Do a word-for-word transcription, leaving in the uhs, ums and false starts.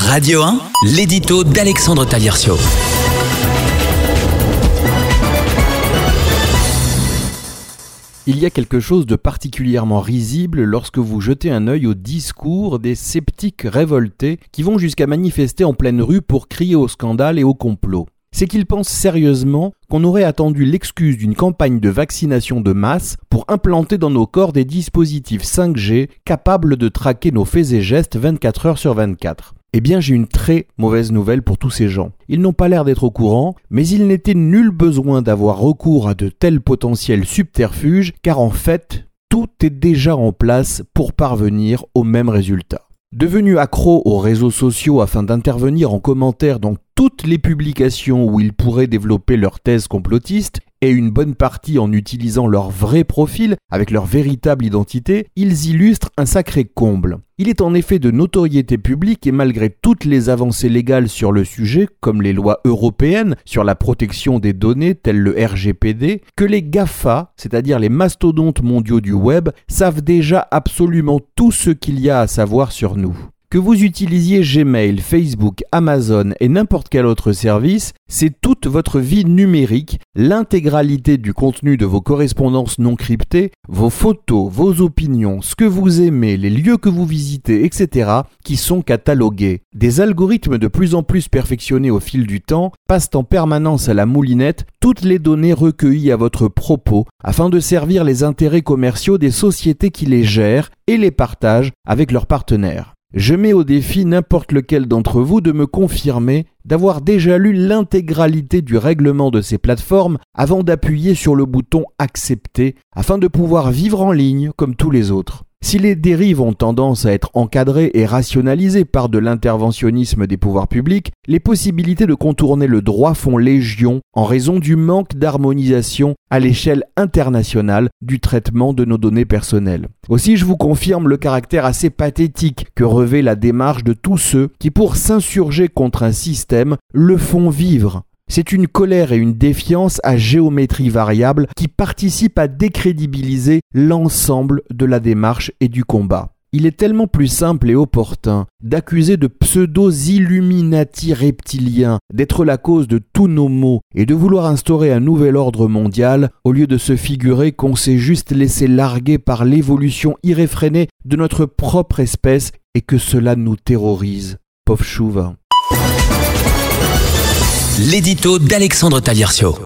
Radio un, l'édito d'Alexandre Taliercio. Il y a quelque chose de particulièrement risible lorsque vous jetez un œil au discours des sceptiques révoltés qui vont jusqu'à manifester en pleine rue pour crier au scandale et au complot. C'est qu'ils pensent sérieusement qu'on aurait attendu l'excuse d'une campagne de vaccination de masse pour implanter dans nos corps des dispositifs cinq G capables de traquer nos faits et gestes vingt-quatre heures sur vingt-quatre. Eh bien, j'ai une très mauvaise nouvelle pour tous ces gens. Ils n'ont pas l'air d'être au courant, mais il n'était nul besoin d'avoir recours à de tels potentiels subterfuges, car en fait, tout est déjà en place pour parvenir au même résultat. Devenus accros aux réseaux sociaux afin d'intervenir en commentaire dans toutes les publications où ils pourraient développer leur thèse complotiste, et une bonne partie en utilisant leur vrai profil avec leur véritable identité, ils illustrent un sacré comble. Il est en effet de notoriété publique et malgré toutes les avancées légales sur le sujet, comme les lois européennes sur la protection des données telles le R G P D, que les GAFA, c'est-à-dire les mastodontes mondiaux du web, savent déjà absolument tout ce qu'il y a à savoir sur nous. Que vous utilisiez Gmail, Facebook, Amazon et n'importe quel autre service, c'est toute votre vie numérique, l'intégralité du contenu de vos correspondances non cryptées, vos photos, vos opinions, ce que vous aimez, les lieux que vous visitez, et cetera qui sont catalogués. Des algorithmes de plus en plus perfectionnés au fil du temps passent en permanence à la moulinette toutes les données recueillies à votre propos afin de servir les intérêts commerciaux des sociétés qui les gèrent et les partagent avec leurs partenaires. Je mets au défi n'importe lequel d'entre vous de me confirmer d'avoir déjà lu l'intégralité du règlement de ces plateformes avant d'appuyer sur le bouton « Accepter » afin de pouvoir vivre en ligne comme tous les autres. Si les dérives ont tendance à être encadrées et rationalisées par de l'interventionnisme des pouvoirs publics, les possibilités de contourner le droit font légion en raison du manque d'harmonisation à l'échelle internationale du traitement de nos données personnelles. Aussi, je vous confirme le caractère assez pathétique que revêt la démarche de tous ceux qui, pour s'insurger contre un système, le font vivre. C'est une colère et une défiance à géométrie variable qui participent à décrédibiliser l'ensemble de la démarche et du combat. Il est tellement plus simple et opportun d'accuser de pseudo-illuminati reptiliens d'être la cause de tous nos maux et de vouloir instaurer un nouvel ordre mondial au lieu de se figurer qu'on s'est juste laissé larguer par l'évolution irréfrénée de notre propre espèce et que cela nous terrorise. Pauvre chouva. L'édito d'Alexandre Taliercio.